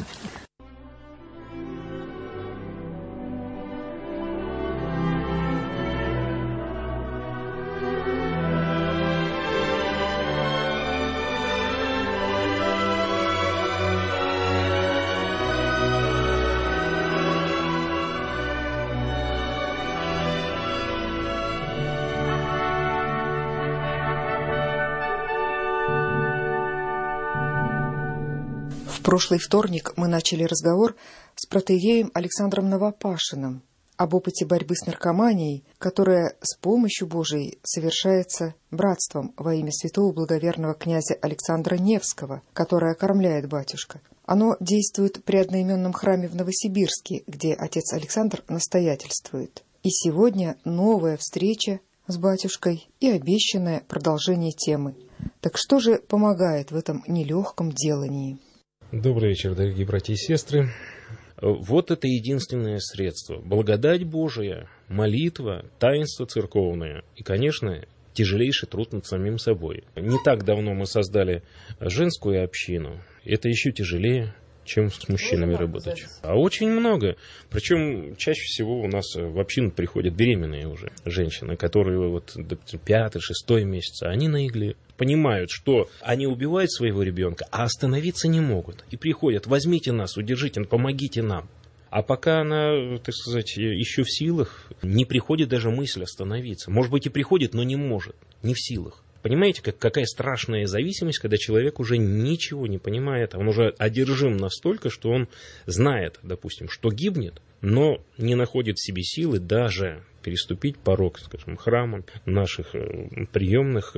В прошлый вторник мы начали разговор с протоиереем Александром Новопашиным об опыте борьбы с наркоманией, которая с помощью Божией совершается братством во имя святого благоверного князя Александра Невского, которое окормляет батюшка. Оно действует при одноименном храме в Новосибирске, где отец Александр настоятельствует. И сегодня новая встреча с батюшкой и обещанное продолжение темы. Так что же помогает в этом нелегком делании? Добрый вечер, дорогие братья и сестры. Вот это единственное средство. Благодать Божия, молитва, таинство церковное и, конечно, тяжелейший труд над самим собой. Не так давно мы создали женскую общину, Это еще тяжелее, чем с мужчинами работать. А очень много. Причем чаще всего у нас в общину приходят беременные уже женщины, которые вот пятый, шестой месяц, они на игле. Понимают, что они убивают своего ребенка, а остановиться не могут. И приходят: возьмите нас, удержите, помогите нам. А пока она, так сказать, еще в силах, не приходит даже мысль остановиться. Может быть, и приходит, но не может, не в силах. Понимаете, как, какая страшная зависимость, когда человек уже ничего не понимает, а он уже одержим настолько, что он знает, допустим, что гибнет, но не находит в себе силы даже переступить порог, скажем, храма наших приемных,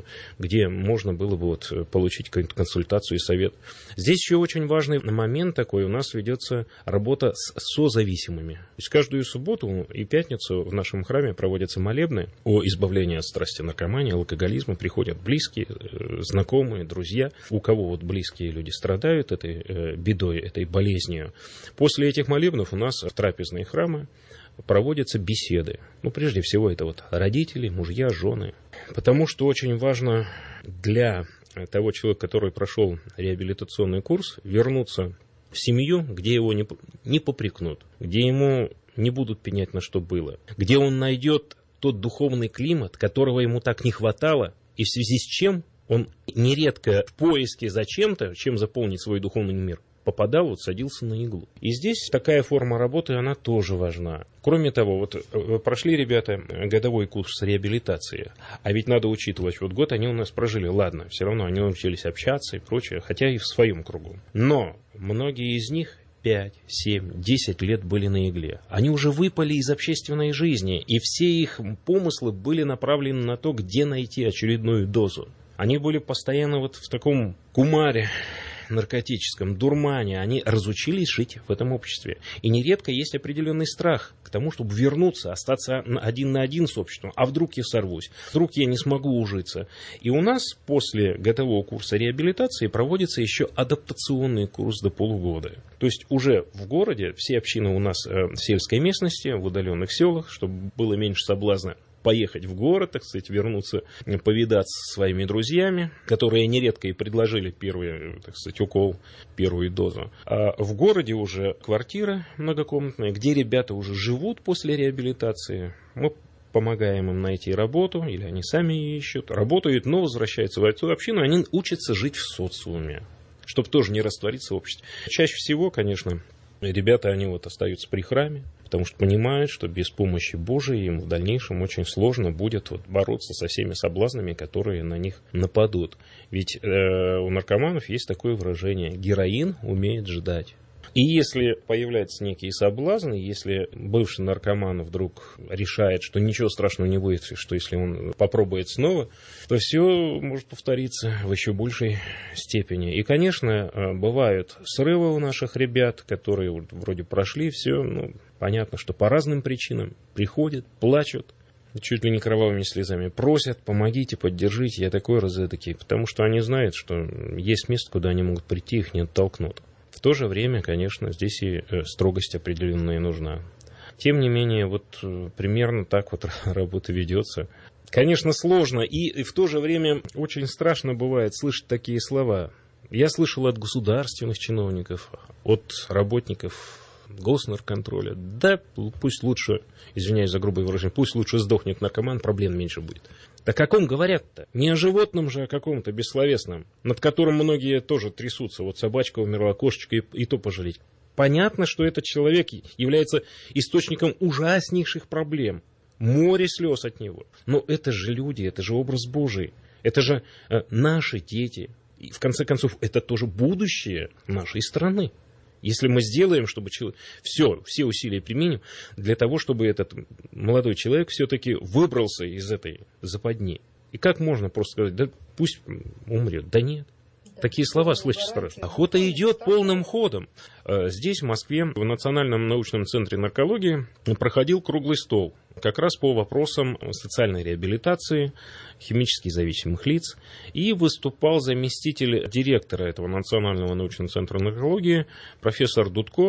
где можно было бы вот получить консультацию и совет. Здесь еще очень важный момент такой. У нас ведется работа с созависимыми. То есть каждую субботу и пятницу в нашем храме проводятся молебны о избавлении от страсти наркомании, алкоголизма. Приходят близкие, знакомые, друзья, у кого вот близкие люди страдают этой бедой, этой болезнью. После этих молебнов у нас в трапезные храмы проводятся беседы. Ну, прежде всего, это вот родители, мужья, жены. Потому что очень важно для того человека, который прошел реабилитационный курс, вернуться в семью, где его не, не попрекнут, где ему не будут пенять на что было, где он найдет тот духовный климат, которого ему так не хватало, и в связи с чем он нередко в поиске за чем-то, чем заполнить свой духовный мир, попадал, вот садился на иглу. И здесь такая форма работы, она тоже важна. Кроме того, вот прошли ребята годовой курс реабилитации, а ведь надо учитывать, вот год они у нас прожили, ладно, все равно они научились общаться и прочее, хотя и в своем кругу. Но многие из них пять, семь, десять лет были на игле. Они уже выпали из общественной жизни, и все их помыслы были направлены на то, где найти очередную дозу. Они были постоянно вот в таком кумаре наркотическом, дурмане, они разучились жить в этом обществе. И нередко есть определенный страх к тому, чтобы вернуться, остаться один на один с обществом. А вдруг я сорвусь? Вдруг я не смогу ужиться? И у нас после годового курса реабилитации проводится еще адаптационный курс до полугода. То есть уже в городе, все общины у нас в сельской местности, в удаленных селах, чтобы было меньше соблазна поехать в город, так сказать, вернуться, повидаться со своими друзьями, которые нередко и предложили первый, так сказать, укол, первую дозу. А в городе уже квартира многокомнатная, где ребята уже живут после реабилитации. Мы помогаем им найти работу, или они сами ищут, работают, но возвращаются в эту общину, они учатся жить в социуме, чтобы тоже не раствориться в обществе. Чаще всего, конечно, ребята, они вот остаются при храме, потому что понимают, что без помощи Божией им в дальнейшем очень сложно будет вот бороться со всеми соблазнами, которые на них нападут. Ведь э, у наркоманов есть такое выражение: героин умеет ждать. И если появляются некие соблазны, если бывший наркоман вдруг решает, что ничего страшного не будет, что если он попробует снова, то все может повториться в еще большей степени. И, конечно, бывают срывы у наших ребят, которые вроде прошли все, ну, понятно, что по разным причинам приходят, плачут, чуть ли не кровавыми слезами просят: помогите, поддержите, я такой разэдакий, потому что они знают, что есть место, куда они могут прийти, их не оттолкнут. В то же время, конечно, здесь и строгость определенная нужна. Тем не менее, вот примерно так вот работа ведется. Конечно, сложно, и в то же время очень страшно бывает слышать такие слова. Я слышал от государственных чиновников, от работников госнарконтроля: да пусть лучше, извиняюсь за грубое выражение, пусть лучше сдохнет наркоман, проблем меньше будет. Да о каком говорят-то? Не о животном же, а о каком-то бессловесном, над которым многие тоже трясутся. Вот собачка умерла, кошечка, и, и то пожалеть. Понятно, что этот человек является источником ужаснейших проблем. Море слез от него. Но это же люди, это же образ Божий. Это же э, наши дети. И в конце концов, это тоже будущее нашей страны. Если мы сделаем, чтобы человек... все, все усилия применим для того, чтобы этот молодой человек все-таки выбрался из этой западни. И как можно просто сказать: да пусть умрет? Да нет. Такие слова слышать страшно. Охота идет полным ходом. Здесь, в Москве, в Национальном научном центре наркологии проходил круглый стол как раз по вопросам социальной реабилитации химически зависимых лиц. И выступал заместитель директора этого Национального научного центра наркологии, профессор Дудко.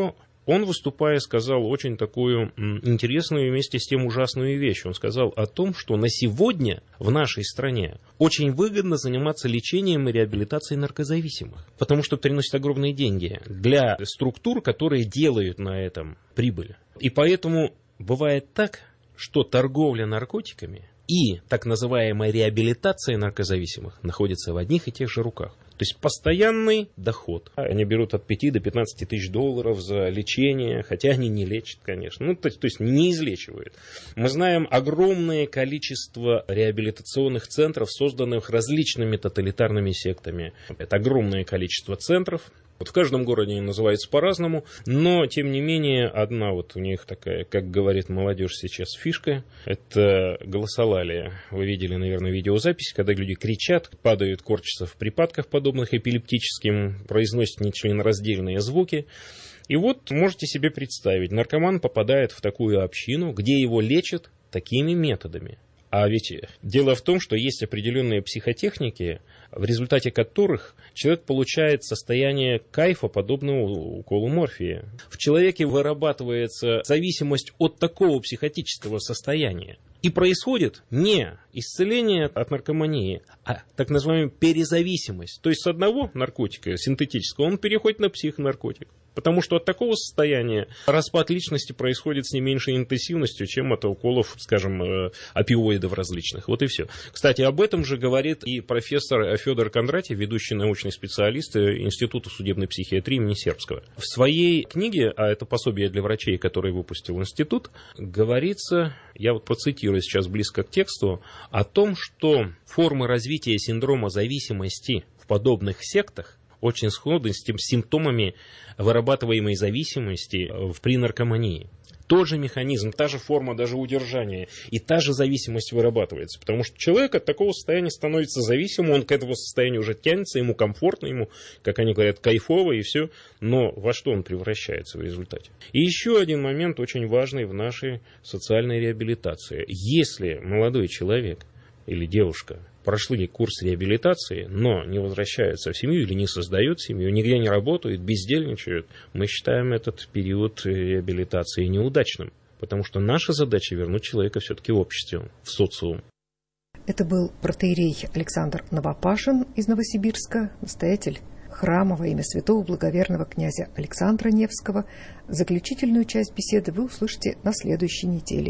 он, выступая, сказал очень такую интересную и вместе с тем ужасную вещь. Он сказал о том, что на сегодня в нашей стране очень выгодно заниматься лечением и реабилитацией наркозависимых, потому что приносит огромные деньги для структур, которые делают на этом прибыль. И поэтому бывает так, что торговля наркотиками и так называемая реабилитация наркозависимых находятся в одних и тех же руках. То есть постоянный доход. Они берут от пяти до пятнадцати тысяч долларов за лечение, хотя они не лечат, конечно. Ну, то, то есть не излечивают. Мы знаем огромное количество реабилитационных центров, созданных различными тоталитарными сектами. Это огромное количество центров. Вот в каждом городе они называются по-разному, но, тем не менее, одна вот у них такая, как говорит молодежь сейчас, фишка, это голосолалия. Вы видели, наверное, видеозапись, когда люди кричат, падают, корчатся в припадках, подобных эпилептическим, произносят нечленораздельные звуки. И вот можете себе представить, наркоман попадает в такую общину, где его лечат такими методами. А ведь дело в том, что есть определенные психотехники, в результате которых человек получает состояние кайфа, подобного уколу морфия. В человеке вырабатывается зависимость от такого психотического состояния. И происходит не исцеление от наркомании, а так называемая перезависимость. То есть с одного наркотика синтетического он переходит на психонаркотик. Потому что от такого состояния распад личности происходит с не меньшей интенсивностью, чем от уколов, скажем, опиоидов различных. Вот и все. Кстати, об этом же говорит и профессор Федор Кондратьев, ведущий научный специалист Института судебной психиатрии имени Сербского. В своей книге, а это пособие для врачей, которое выпустил институт, говорится, я вот процитирую сейчас близко к тексту, о том, что формы развития синдрома зависимости в подобных сектах очень сходны с тем симптомами вырабатываемой зависимости при наркомании. Тот же механизм, та же форма даже удержания и та же зависимость вырабатывается. Потому что человек от такого состояния становится зависимым, он к этому состоянию уже тянется, ему комфортно, ему, как они говорят, кайфово и все. Но во что он превращается в результате? И еще один момент очень важный в нашей социальной реабилитации. Если молодой человек или девушка прошли курс реабилитации, но не возвращаются в семью или не создают семью, нигде не работают, бездельничают, мы считаем этот период реабилитации неудачным. Потому что наша задача вернуть человека все-таки в общество, в социум. Это был протоиерей Александр Новопашин из Новосибирска, настоятель храма во имя святого благоверного князя Александра Невского. Заключительную часть беседы вы услышите на следующей неделе.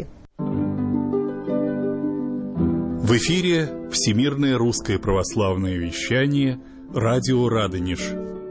В эфире Всемирное русское православное вещание «Радио Радонеж».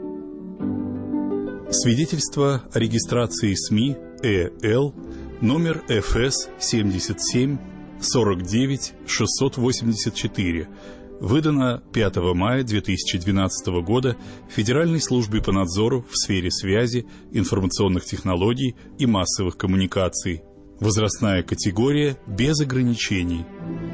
Свидетельство о регистрации СМИ ЭЛ номер эф эс семьдесят семь сорок девять шестьсот восемьдесят четыре, выдано пятого мая две тысячи двенадцатого года Федеральной службой по надзору в сфере связи, информационных технологий и массовых коммуникаций. Возрастная категория без ограничений.